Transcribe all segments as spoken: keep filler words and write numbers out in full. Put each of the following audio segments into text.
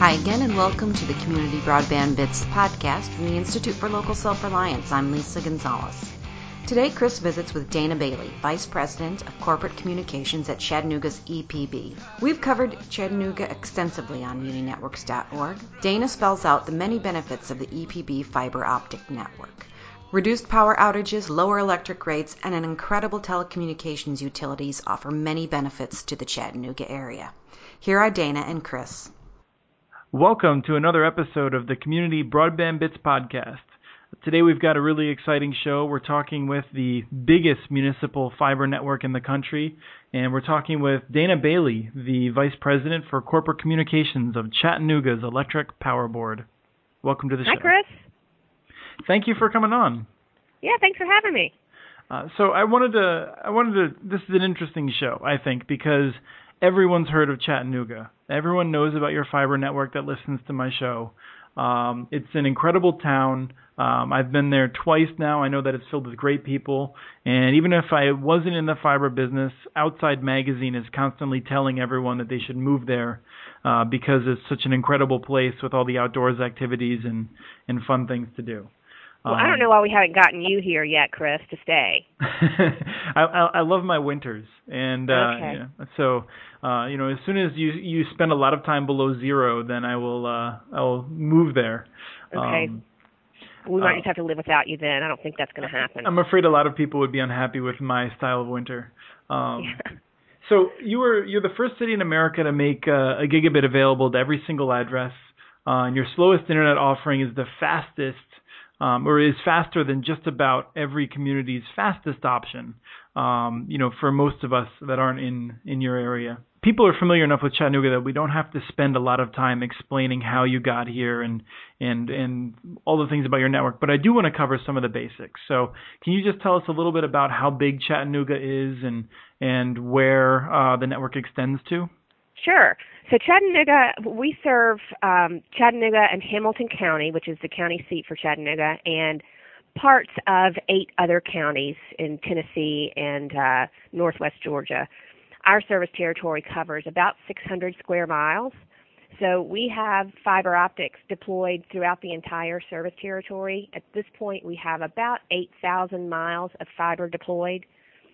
Hi again, and welcome to the Community Broadband Bits podcast from the Institute for Local Self-Reliance. I'm Lisa Gonzalez. Today, Chris visits with Dana Bailey, Vice President of Corporate Communications at Chattanooga's E P B. We've covered Chattanooga extensively on Muni Networks dot org. Dana spells out the many benefits of the E P B fiber optic network. Reduced power outages, lower electric rates, and an incredible telecommunications utilities offer many benefits to the Chattanooga area. Here are Dana and Chris. Welcome to another episode of the Community Broadband Bits podcast. Today we've got a really exciting show. We're talking with the biggest municipal fiber network in the country, and we're talking with Dana Bailey, the Vice President for Corporate Communications of Chattanooga's Electric Power Board. Welcome to the Hi, show. Chris. Thank you for coming on. Yeah, thanks for having me. Uh, so I wanted to, I wanted to, this is an interesting show, I think, because everyone's heard of Chattanooga. Everyone knows about your fiber network that listens to my show. Um, it's an incredible town. Um, I've been there twice now. I know that it's filled with great people. And even if I wasn't in the fiber business, Outside Magazine is constantly telling everyone that they should move there uh, because it's such an incredible place with all the outdoors activities and, and fun things to do. Well, I don't know why we haven't gotten you here yet, Chris, to stay. I, I, I love my winters, and uh, okay. yeah, so uh, you know, as soon as you you spend a lot of time below zero, then I will uh, I will move there. Okay. Um, we might uh, just have to live without you then. I don't think that's going to happen. I'm afraid a lot of people would be unhappy with my style of winter. Um, yeah. So you were you're the first city in America to make uh, a gigabit available to every single address, uh, and your slowest internet offering is the fastest. Um, or is faster than just about every community's fastest option, um, you know, for most of us that aren't in, in your area. People are familiar enough with Chattanooga that we don't have to spend a lot of time explaining how you got here and, and, and all the things about your network, but I do want to cover some of the basics. So can you just tell us a little bit about how big Chattanooga is and, and where uh, the network extends to? Sure. So Chattanooga, we serve um, Chattanooga and Hamilton County, which is the county seat for Chattanooga, and parts of eight other counties in Tennessee and uh, northwest Georgia. Our service territory covers about six hundred square miles. So we have fiber optics deployed throughout the entire service territory. At this point, we have about eight thousand miles of fiber deployed.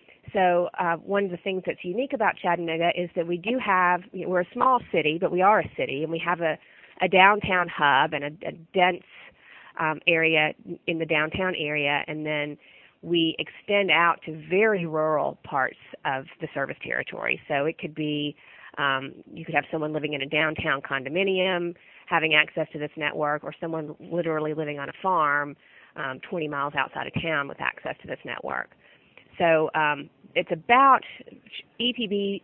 So uh, one of the things that's unique about Chattanooga is that we do have, you know, we're a small city, but we are a city, and we have a, a downtown hub and a, a dense um, area in the downtown area, and then we extend out to very rural parts of the service territory. So it could be, um, you could have someone living in a downtown condominium having access to this network, or someone literally living on a farm um, twenty miles outside of town with access to this network. So um, it's about, E P B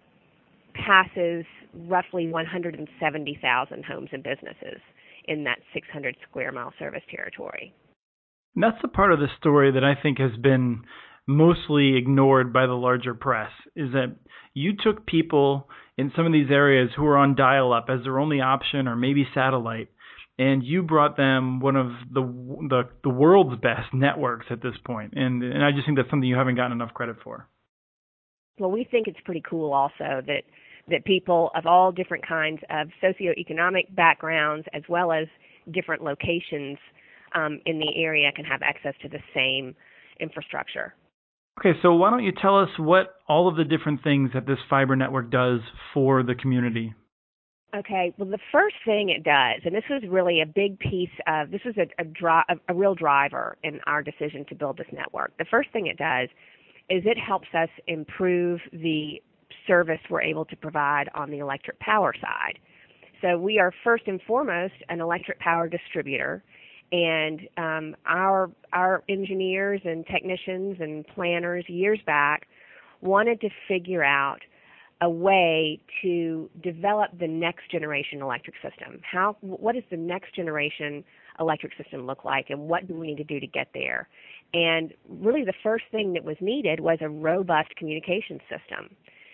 passes roughly one hundred seventy thousand homes and businesses in that six hundred square mile service territory. And that's the part of the story that I think has been mostly ignored by the larger press, is that you took people in some of these areas who are on dial-up as their only option, or maybe satellite, and you brought them one of the the, the world's best networks at this point. And, and I just think that's something you haven't gotten enough credit for. Well, we think it's pretty cool also that, that people of all different kinds of socioeconomic backgrounds, as well as different locations um, in the area, can have access to the same infrastructure. Okay, so why don't you tell us what all of the different things that this fiber network does for the community? Okay, well, the first thing it does, and this was really a big piece of, this was a, a, dri- a, a real driver in our decision to build this network. The first thing it does is it helps us improve the service we're able to provide on the electric power side. So we are first and foremost an electric power distributor, and um, our our engineers and technicians and planners years back wanted to figure out a way to develop the next generation electric system. How, what does the next generation electric system look like, and what do we need to do to get there? And really the first thing that was needed was a robust communication system.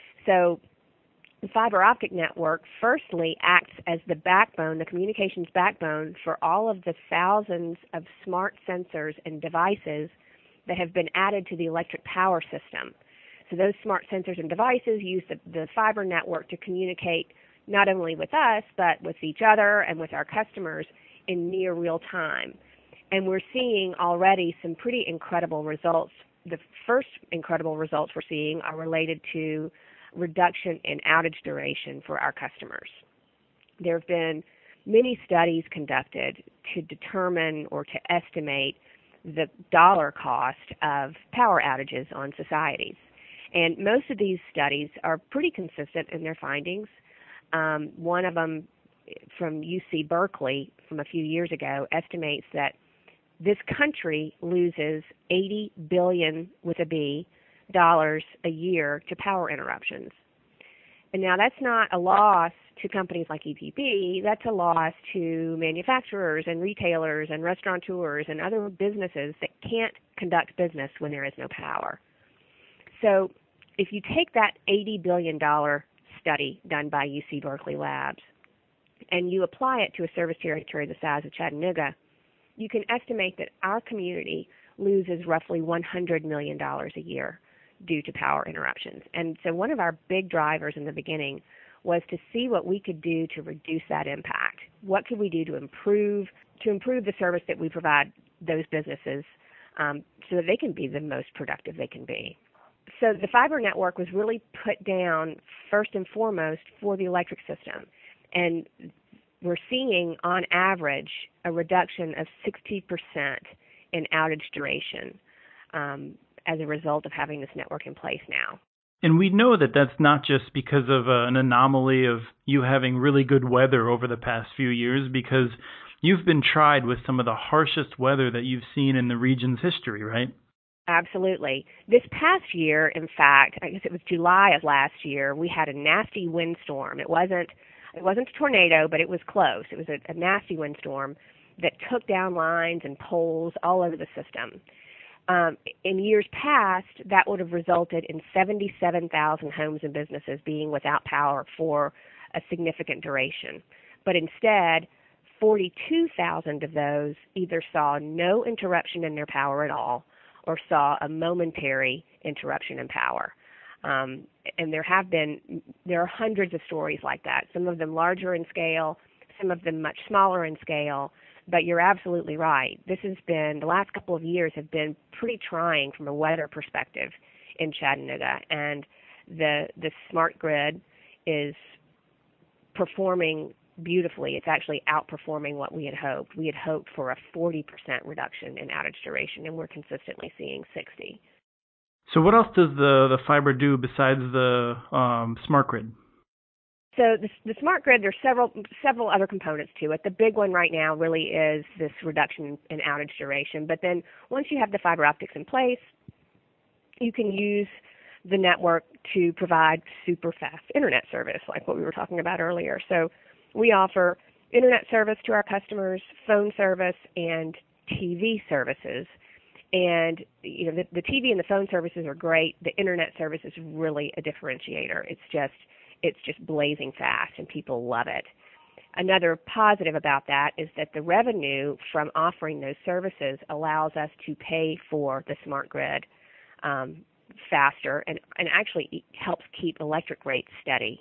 So the fiber optic network firstly acts as the backbone, the communications backbone for all of the thousands of smart sensors and devices that have been added to the electric power system. So those smart sensors and devices use the, the fiber network to communicate not only with us, but with each other and with our customers in near real time. And we're seeing already some pretty incredible results. The first incredible results we're seeing are related to reduction in outage duration for our customers. There have been many studies conducted to determine or to estimate the dollar cost of power outages on societies. And most of these studies are pretty consistent in their findings. Um, one of them from U C Berkeley from a few years ago estimates that this country loses eighty billion with a B dollars a year to power interruptions. And now that's not a loss to companies like E P B, that's a loss to manufacturers and retailers and restaurateurs and other businesses that can't conduct business when there is no power. So if you take that eighty billion dollars study done by U C Berkeley Labs and you apply it to a service territory the size of Chattanooga, you can estimate that our community loses roughly one hundred million dollars a year due to power interruptions. And so one of our big drivers in the beginning was to see what we could do to reduce that impact. What could we do to improve to improve the service that we provide those businesses um, so that they can be the most productive they can be. So the fiber network was really put down first and foremost for the electric system. And we're seeing on average a reduction of sixty percent in outage duration um, as a result of having this network in place now. And we know that that's not just because of uh, an anomaly of you having really good weather over the past few years, because you've been tried with some of the harshest weather that you've seen in the region's history, right? Absolutely. This past year, in fact, I guess it was July of last year, we had a nasty windstorm. It wasn't it wasn't a tornado, but it was close. It was a, a nasty windstorm that took down lines and poles all over the system. Um, in years past, that would have resulted in seventy-seven thousand homes and businesses being without power for a significant duration. But instead, forty-two thousand of those either saw no interruption in their power at all or saw a momentary interruption in power. Um, and there have been, there are hundreds of stories like that, some of them larger in scale, some of them much smaller in scale. But you're absolutely right. This has been, the last couple of years have been pretty trying from a weather perspective in Chattanooga. And the the smart grid is performing beautifully. It's actually outperforming what we had hoped. We had hoped for a forty percent reduction in outage duration, and we're consistently seeing sixty. So what else does the, the fiber do besides the um, smart grid? So the, the smart grid, there's several several other components to it. The big one right now really is this reduction in outage duration. But then once you have the fiber optics in place, you can use the network to provide super fast internet service, like what we were talking about earlier. So we offer internet service to our customers, phone service, and T V services. And you know the, the T V and the phone services are great. The internet service is really a differentiator. It's just It's just blazing fast, and people love it. Another positive about that is that the revenue from offering those services allows us to pay for the smart grid um, faster and, and actually helps keep electric rates steady.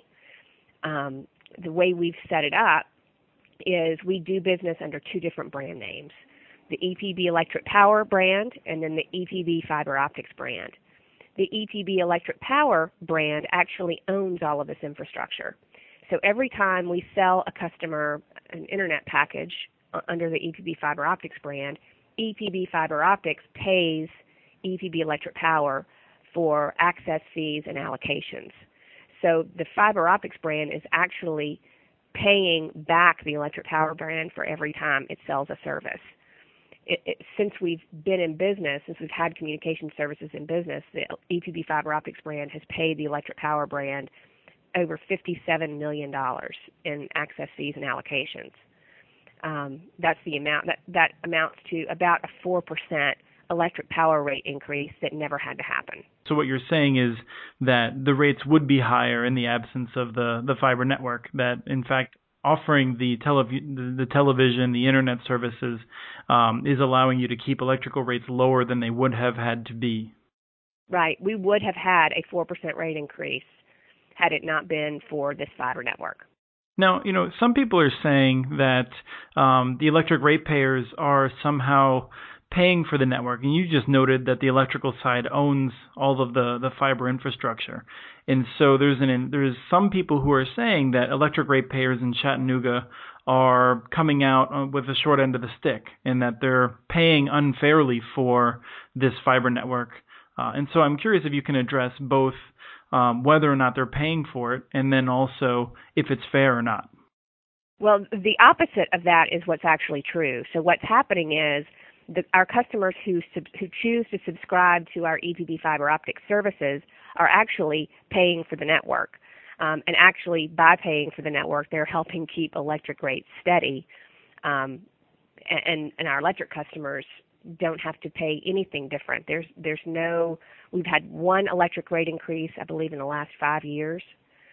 Um, the way we've set it up is we do business under two different brand names, the E P B Electric Power brand and then the E P B Fiber Optics brand. The E P B Electric Power brand actually owns all of this infrastructure. So every time we sell a customer an internet package under the E P B Fiber Optics brand, E P B Fiber Optics pays E P B Electric Power for access fees and allocations. So the Fiber Optics brand is actually paying back the Electric Power brand for every time it sells a service. It, it, since we've been in business, since we've had communication services in business, the E P B Fiber Optics brand has paid the Electric Power brand over fifty-seven million dollars in access fees and allocations. Um, that's the amount that, that amounts to about a four percent electric power rate increase that never had to happen. So what you're saying is that the rates would be higher in the absence of the, the fiber network, that in fact offering the, telev- the television, the internet services um, is allowing you to keep electrical rates lower than they would have had to be. Right. We would have had a four percent rate increase had it not been for this fiber network. Now, you know, some people are saying that um, the electric ratepayers are somehow paying for the network, and you just noted that the electrical side owns all of the, the fiber infrastructure. And so there's an there's some people who are saying that electric ratepayers in Chattanooga are coming out with the short end of the stick, and that they're paying unfairly for this fiber network. Uh, and so I'm curious if you can address both um, whether or not they're paying for it, and then also if it's fair or not. Well, the opposite of that is what's actually true. So what's happening is the, our customers who sub, who choose to subscribe to our E P B fiber optic services are actually paying for the network. Um, and actually, by paying for the network, they're helping keep electric rates steady. Um, and, and our electric customers don't have to pay anything different. There's there's no, we've had one electric rate increase, I believe, in the last five years.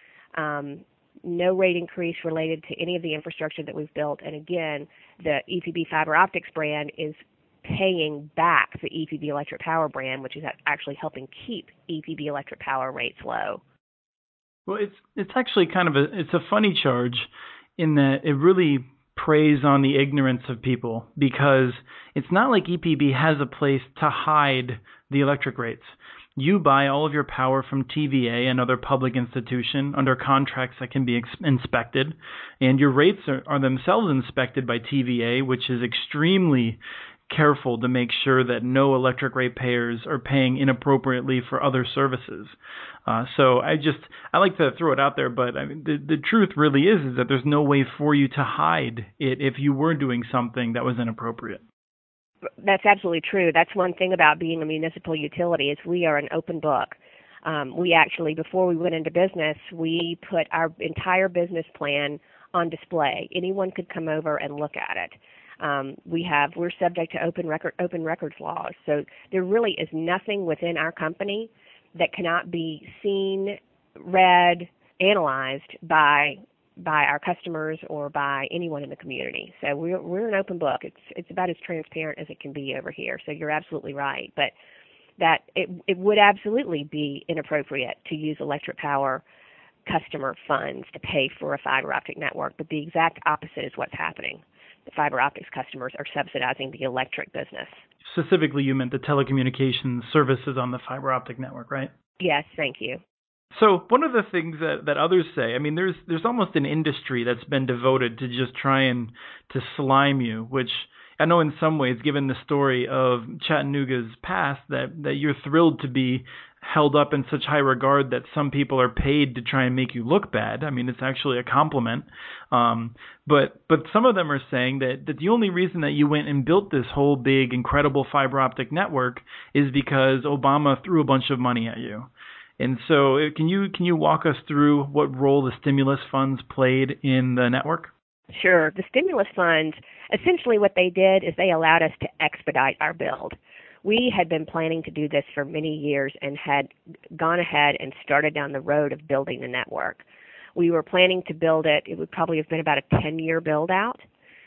Um, no rate increase related to any of the infrastructure that we've built. And again, the E P B Fiber Optics brand is paying back the E P B Electric Power brand, which is actually helping keep E P B Electric Power rates low. Well, it's it's actually kind of a it's a funny charge in that it really preys on the ignorance of people, because it's not like E P B has a place to hide the electric rates. You buy all of your power from T V A, another public institution, under contracts that can be ex- inspected, and your rates are, are themselves inspected by T V A, which is extremely careful to make sure that no electric ratepayers are paying inappropriately for other services. Uh, so I just I like to throw it out there, but I mean, the the truth really is is that there's no way for you to hide it if you were doing something that was inappropriate. That's absolutely true. That's one thing about being a municipal utility is we are an open book. Um, we actually, before we went into business, we put our entire business plan on display. Anyone could come over and look at it. Um, we have we're subject to open record open records laws, so there really is nothing within our company that cannot be seen, read, analyzed by by our customers or by anyone in the community. So we're we're an open book. It's it's about as transparent as it can be over here. So you're absolutely right. But that it it would absolutely be inappropriate to use electric power customer funds to pay for a fiber optic network. But the exact opposite is what's happening. The fiber optics customers are subsidizing the electric business. Specifically, you meant the telecommunications services on the fiber optic network, right? Yes, thank you. So one of the things that, that others say, I mean, there's there's almost an industry that's been devoted to just trying to slime you, which I know in some ways, given the story of Chattanooga's past, that, that you're thrilled to be held up in such high regard that some people are paid to try and make you look bad. I mean, it's actually a compliment. Um, but but some of them are saying that, that the only reason that you went and built this whole big, incredible fiber optic network is because Obama threw a bunch of money at you. And so can you can you walk us through what role the stimulus funds played in the network? Sure. The stimulus funds, essentially what they did is they allowed us to expedite our build. We had been planning to do this for many years and had gone ahead and started down the road of building the network. We were planning to build it. It would probably have been about a ten-year build-out.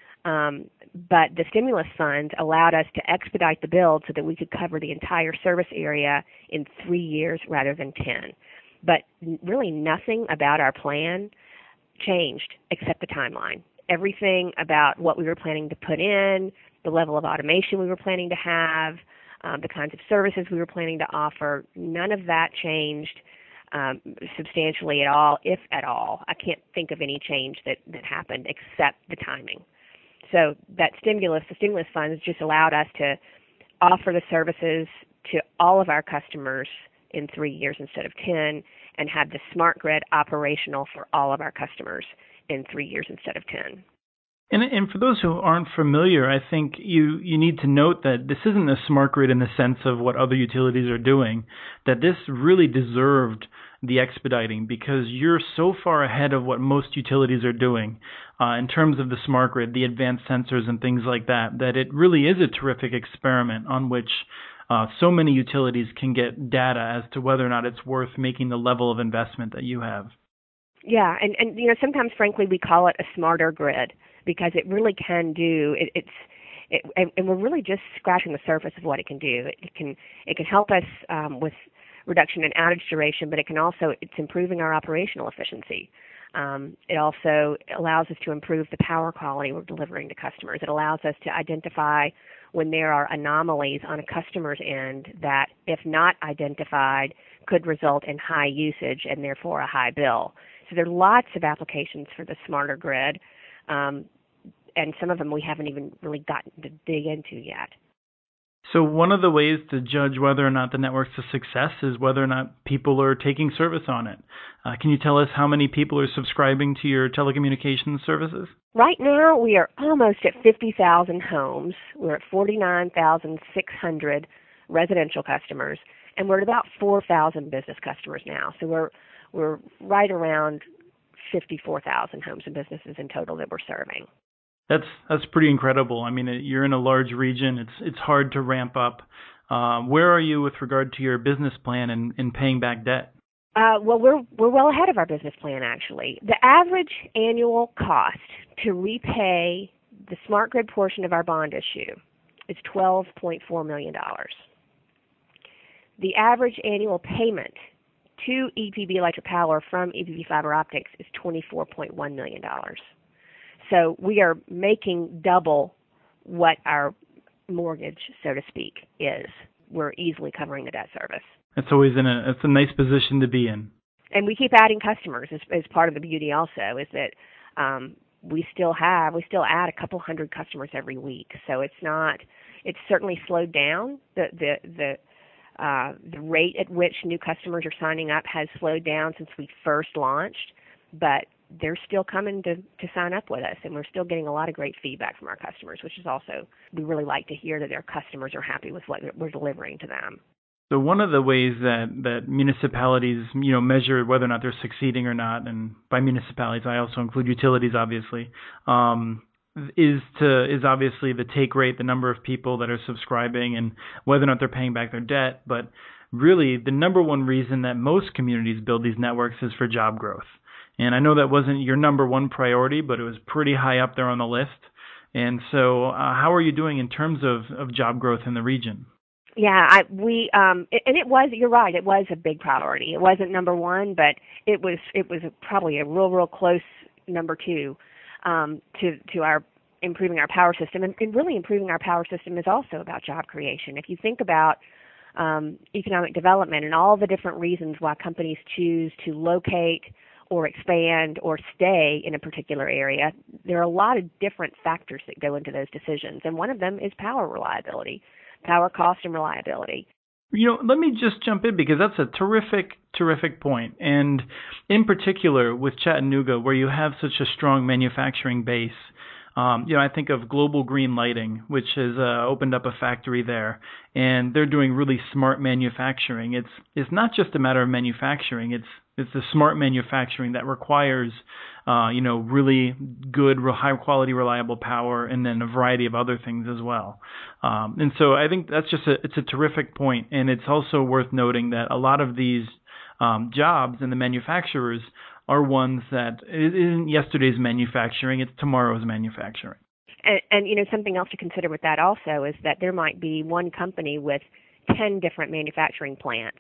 Um, but the stimulus funds allowed us to expedite the build so that we could cover the entire service area in three years rather than ten. But really nothing about our plan changed except the timeline. Everything about what we were planning to put in, the level of automation we were planning to have, um, the kinds of services we were planning to offer, none of that changed um, substantially at all, if at all. I can't think of any change that, that happened except the timing. So that stimulus, the stimulus funds just allowed us to offer the services to all of our customers in three years instead of ten, and have the smart grid operational for all of our customers in three years instead of ten. And, and for those who aren't familiar, I think you, you need to note that this isn't a smart grid in the sense of what other utilities are doing, that this really deserved the expediting because you're so far ahead of what most utilities are doing uh, in terms of the smart grid, the advanced sensors and things like that, that it really is a terrific experiment on which uh, so many utilities can get data as to whether or not it's worth making the level of investment that you have. Yeah, and, and you know, sometimes, frankly, we call it a smarter grid because it really can do, it, it's, it, and, and we're really just scratching the surface of what it can do. It, it can it can help us um, with reduction in outage duration, but it can also, it's improving our operational efficiency. Um, it also allows us to improve the power quality we're delivering to customers. It allows us to identify when there are anomalies on a customer's end that, if not identified, could result in high usage and therefore a high bill. So there are lots of applications for the smarter grid, um, and some of them we haven't even really gotten to dig into yet. So one of the ways to judge whether or not the network's a success is whether or not people are taking service on it. Uh, can you tell us how many people are subscribing to your telecommunications services? Right now, we are almost at fifty thousand homes. We're at forty-nine thousand six hundred residential customers, and we're at about four thousand business customers now. So we're we're right around fifty-four thousand homes and businesses in total that we're serving. That's that's pretty incredible. I mean, you're in a large region. It's it's hard to ramp up. Uh, where are you with regard to your business plan and, and paying back debt? Uh, well, we're we're well ahead of our business plan, actually. The average annual cost to repay the smart grid portion of our bond issue is twelve point four million dollars. The average annual payment to E P B Electric Power from E P B Fiber Optics is twenty-four point one million dollars. So we are making double what our mortgage, so to speak, is. We're easily covering the debt service. It's always in a it's a nice position to be in. And we keep adding customers as, as part of the beauty also is that um, we still have, we still add a couple hundred customers every week. So it's not, it's certainly slowed down. The, the, the, uh, the rate at which new customers are signing up has slowed down since we first launched, but they're still coming to, to sign up with us, and we're still getting a lot of great feedback from our customers, which is also, we really like to hear that their customers are happy with what we're delivering to them. So one of the ways that, that municipalities, you know, measure whether or not they're succeeding or not, and by municipalities I also include utilities, obviously, um, is to is obviously the take rate, the number of people that are subscribing, and whether or not they're paying back their debt. But really, the number one reason that most communities build these networks is for job growth. And I know that wasn't your number one priority, but it was pretty high up there on the list. And so, uh, how are you doing in terms of, of job growth in the region? Yeah, I, we um, and it was. You're right. It was a big priority. It wasn't number one, but it was. It was probably a real, real close number two um, to to our improving our power system. And, and really, improving our power system is also about job creation. If you think about um, economic development and all the different reasons why companies choose to locate or expand or stay in a particular area, there are a lot of different factors that go into those decisions, and one of them is power reliability. Power cost and reliability. You know, let me just jump in because that's a terrific, terrific point. And in particular with Chattanooga, where you have such a strong manufacturing base, um, you know, I think of Global Green Lighting, which has uh, opened up a factory there, and they're doing really smart manufacturing. It's it's not just a matter of manufacturing; it's it's the smart manufacturing that requires, uh, you know, really good, high quality, reliable power, and then a variety of other things as well. Um, and so I think that's just a it's a terrific point, and it's also worth noting that a lot of these um, jobs and the manufacturers are ones that it isn't yesterday's manufacturing; it's tomorrow's manufacturing. And, and you know, something else to consider with that also is that there might be one company with ten different manufacturing plants,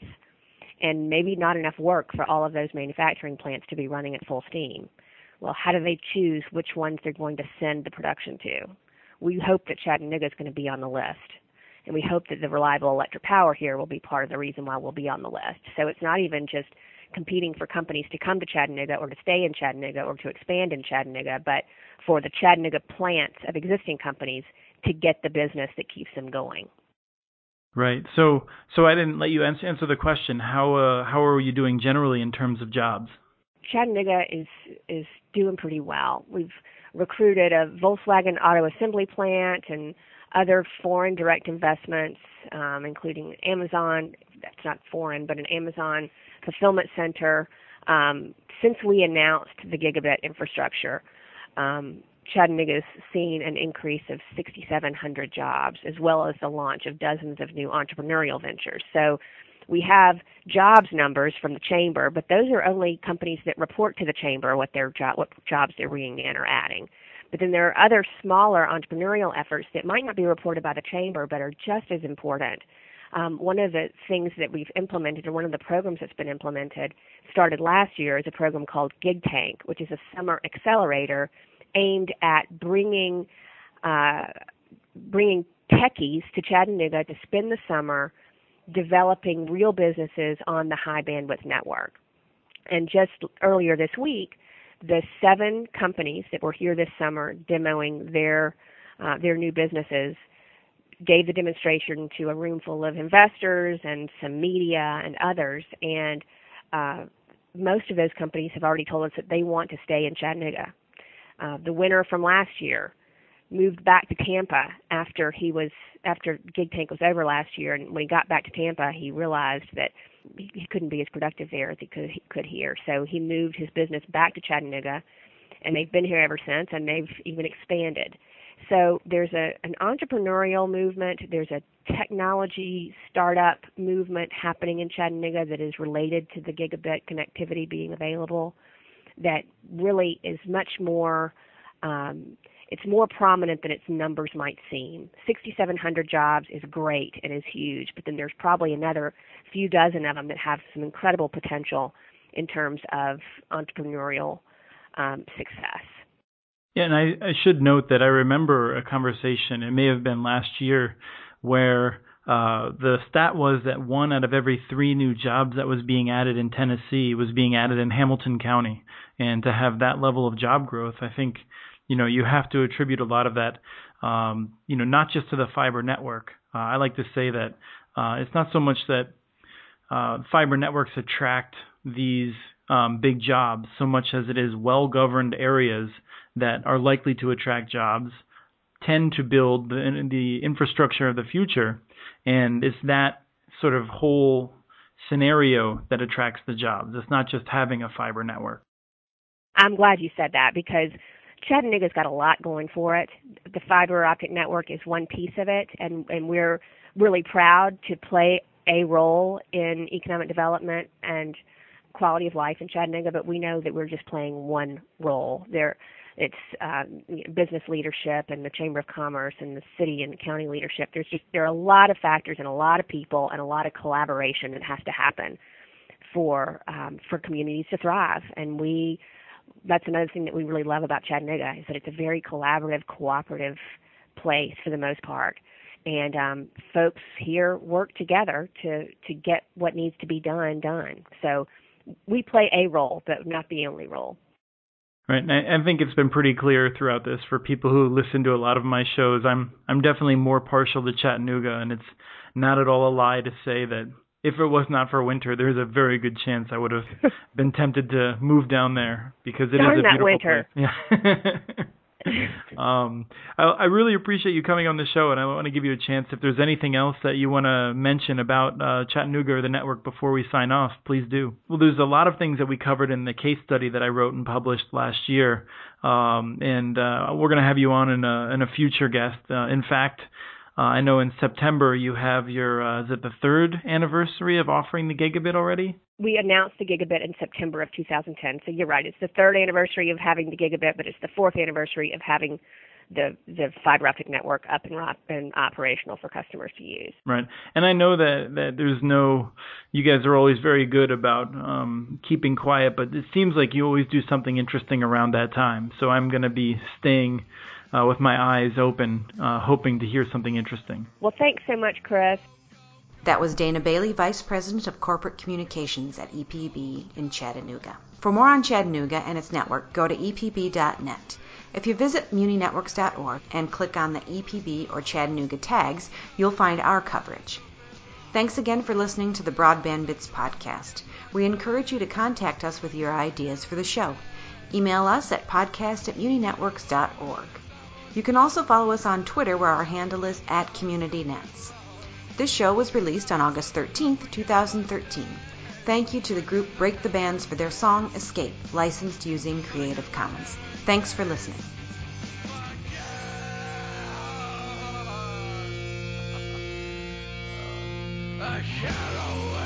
and maybe not enough work for all of those manufacturing plants to be running at full steam. Well, how do they choose which ones they're going to send the production to? We hope that Chattanooga is going to be on the list, and we hope that the reliable electric power here will be part of the reason why we'll be on the list. So it's not even just competing for companies to come to Chattanooga or to stay in Chattanooga or to expand in Chattanooga, but for the Chattanooga plants of existing companies to get the business that keeps them going. Right. So, so I didn't let you answer, answer the question. How uh, how are you doing generally in terms of jobs? Chattanooga is is doing pretty well. We've recruited a Volkswagen auto assembly plant and other foreign direct investments, um, including Amazon. That's not foreign, but an Amazon fulfillment center. Um, since we announced the gigabit infrastructure, um, Chattanooga's seen an increase of six thousand seven hundred jobs, as well as the launch of dozens of new entrepreneurial ventures. So we have jobs numbers from the chamber, but those are only companies that report to the chamber what their job, what jobs they're bringing in or adding. But then there are other smaller entrepreneurial efforts that might not be reported by the chamber, but are just as important. Um, one of the things that we've implemented, or one of the programs that's been implemented, started last year, is a program called Gig Tank, which is a summer accelerator aimed at bringing uh, bringing techies to Chattanooga to spend the summer developing real businesses on the high bandwidth network. And just earlier this week, the seven companies that were here this summer demoing their uh, their new businesses gave the demonstration to a room full of investors and some media and others. And uh, most of those companies have already told us that they want to stay in Chattanooga. Uh, the winner from last year moved back to Tampa after he was after Gig Tank was over last year, and when he got back to Tampa, he realized that he couldn't be as productive there as he could, he could here. So he moved his business back to Chattanooga, and they've been here ever since, and they've even expanded. So there's a, an entrepreneurial movement, there's a technology startup movement happening in Chattanooga that is related to the gigabit connectivity being available, that really is much more um, it's more prominent than its numbers might seem. sixty-seven hundred jobs is great and is huge, but then there's probably another few dozen of them that have some incredible potential in terms of entrepreneurial um, success. Yeah, and I, I should note that I remember a conversation, it may have been last year, where uh, the stat was that one out of every three new jobs that was being added in Tennessee was being added in Hamilton County. And to have that level of job growth, I think, you know, you have to attribute a lot of that, um, you know, not just to the fiber network. Uh, I like to say that uh, it's not so much that uh, fiber networks attract these um, big jobs so much as it is well-governed areas that are likely to attract jobs, tend to build the, the infrastructure of the future, and it's that sort of whole scenario that attracts the jobs. It's not just having a fiber network. I'm glad you said that, because Chattanooga's got a lot going for it. The fiber optic network is one piece of it, and, and we're really proud to play a role in economic development and quality of life in Chattanooga, but we know that we're just playing one role. There, it's uh, business leadership and the Chamber of Commerce and the city and county leadership. There's just there are a lot of factors and a lot of people and a lot of collaboration that has to happen for um, for communities to thrive. And we that's another thing that we really love about Chattanooga, is that it's a very collaborative, cooperative place for the most part. And um, folks here work together to, to get what needs to be done, done. So we play a role, but not the only role. Right, and I, I think it's been pretty clear throughout this for people who listen to a lot of my shows. I'm I'm definitely more partial to Chattanooga, and it's not at all a lie to say that if it was not for winter, there's a very good chance I would have been tempted to move down there, because it Darn is a that beautiful winter. place. Yeah. um, I, I really appreciate you coming on the show, and I want to give you a chance. If there's anything else that you want to mention about uh, Chattanooga or the network before we sign off, please do. Well, there's a lot of things that we covered in the case study that I wrote and published last year, um, and uh, we're going to have you on in a, in a future guest. Uh, in fact, Uh, I know in September you have your, uh, is it the third anniversary of offering the gigabit already? We announced the gigabit in September of two thousand ten, so you're right. It's the third anniversary of having the gigabit, but it's the fourth anniversary of having the the fiber optic network up and, and operational for customers to use. Right. And I know that, that there's no, you guys are always very good about um, keeping quiet, but it seems like you always do something interesting around that time. So I'm going to be staying Uh, with my eyes open, uh, hoping to hear something interesting. Well, thanks so much, Chris. That was Dana Bailey, Vice President of Corporate Communications at E P B in Chattanooga. For more on Chattanooga and its network, go to E P B dot net. If you visit muni networks dot org and click on the E P B or Chattanooga tags, you'll find our coverage. Thanks again for listening to the Broadband Bits podcast. We encourage you to contact us with your ideas for the show. Email us at podcast at muni networks dot org. You can also follow us on Twitter, where our handle is at CommunityNets. This show was released on August thirteenth, twenty thirteen. Thank you to the group Break the Bands for their song Escape, licensed using Creative Commons. Thanks for listening. A shadow